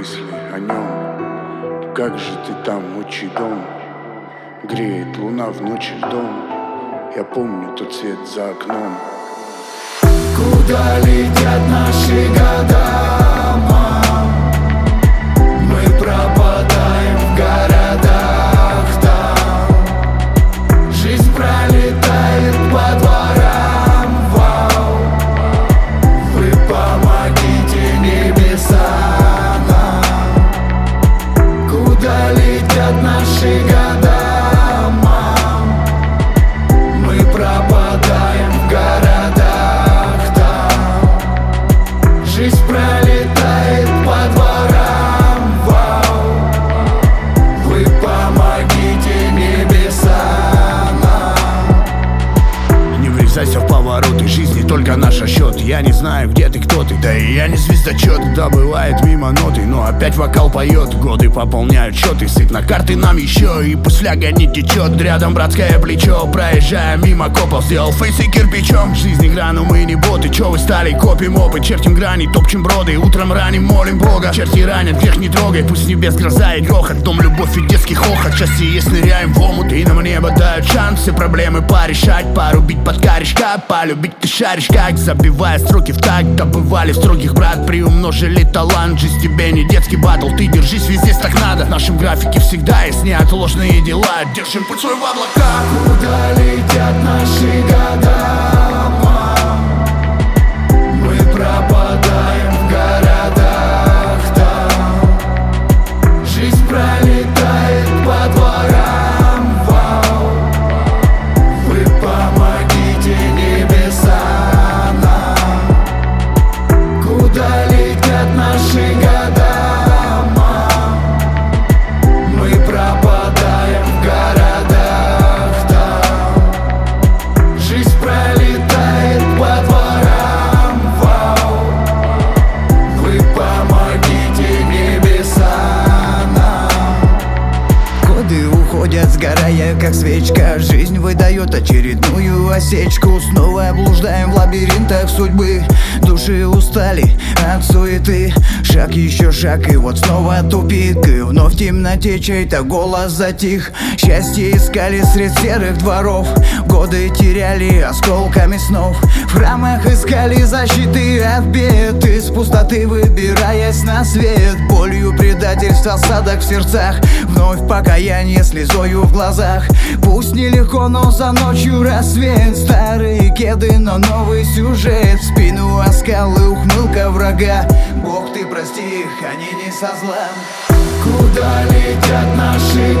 мысли о нем. Как же ты там, отчий дом? Греет луна в ночи дом. Я помню тот свет за окном. Куда летят наши года, мам? Мы пропадаем в городах там. Жизнь пролетает по дворам, вау. Вы помогите, небеса нам. Куда летят наши года, мам? Мы пропадаем в городах там. Жизнь пролетает по дворам, вау. Вы помогите, небеса нам. Не врезайся в повороты жизни, только наш счет. Я не знаю, где ты, кто ты, да и я не звездочет. Да бывает мимо ноты, но опять вокал поет. Годы пополняют счеты, сыпь на карты нам еще. И пусть фляга не течет, рядом братское плечо. Проезжая мимо копов, сделал фейсы кирпичом. Жизнь игра, но мы не боты, чё вы стали, копим опыт. Чертим грани, топчем броды, утром раним, молим Бога. Черти ранят, грех не трогай, пусть с небес гроза и грохот. Дом, любовь и детский хохот, счастье есть, ныряем в омут. И нам небо дают шанс все проблемы порешать. Порубить под корешка, полюбить ты шаришь как. Забивая строки в такт, добывали строгих брат. Приумножили талант, жизнь тебе не детский батл. Ты держись, везде так надо, в нашем графике всегда есть неотложные дела. Держим путь свой в облака. Куда летят наши года, мам? Мы пропадаем в городах там. Жизнь пролетает по дворам, вау. Вы помогите, небеса нам. Куда летят наши года, мам? Мы пропадаем в городах там. Жизнь пролетает по дворам, вау. Вы помогите, небеса нам. Годы уходят, сгорая как свечка. Жизнь выдает очередную осечку. Снова блуждаем в лабиринтах судьбы. Души устали от суеты. Шаг, еще шаг, и вот снова тупик. И вновь в темноте чей-то голос затих. Счастье искали средь серых дворов. Годы теряли осколками снов. В храмах искали защиты от бед. Из пустоты выбираясь на свет. Болью предательства, осадок в сердцах. Вновь покаяние слезою в глазах. Пусть нелегко, но за ночью рассвет. Старые кеды, но новый сюжет. В спину оскал и ухмылка врага. Бог, ты прости их, они не со зла. Куда летят наши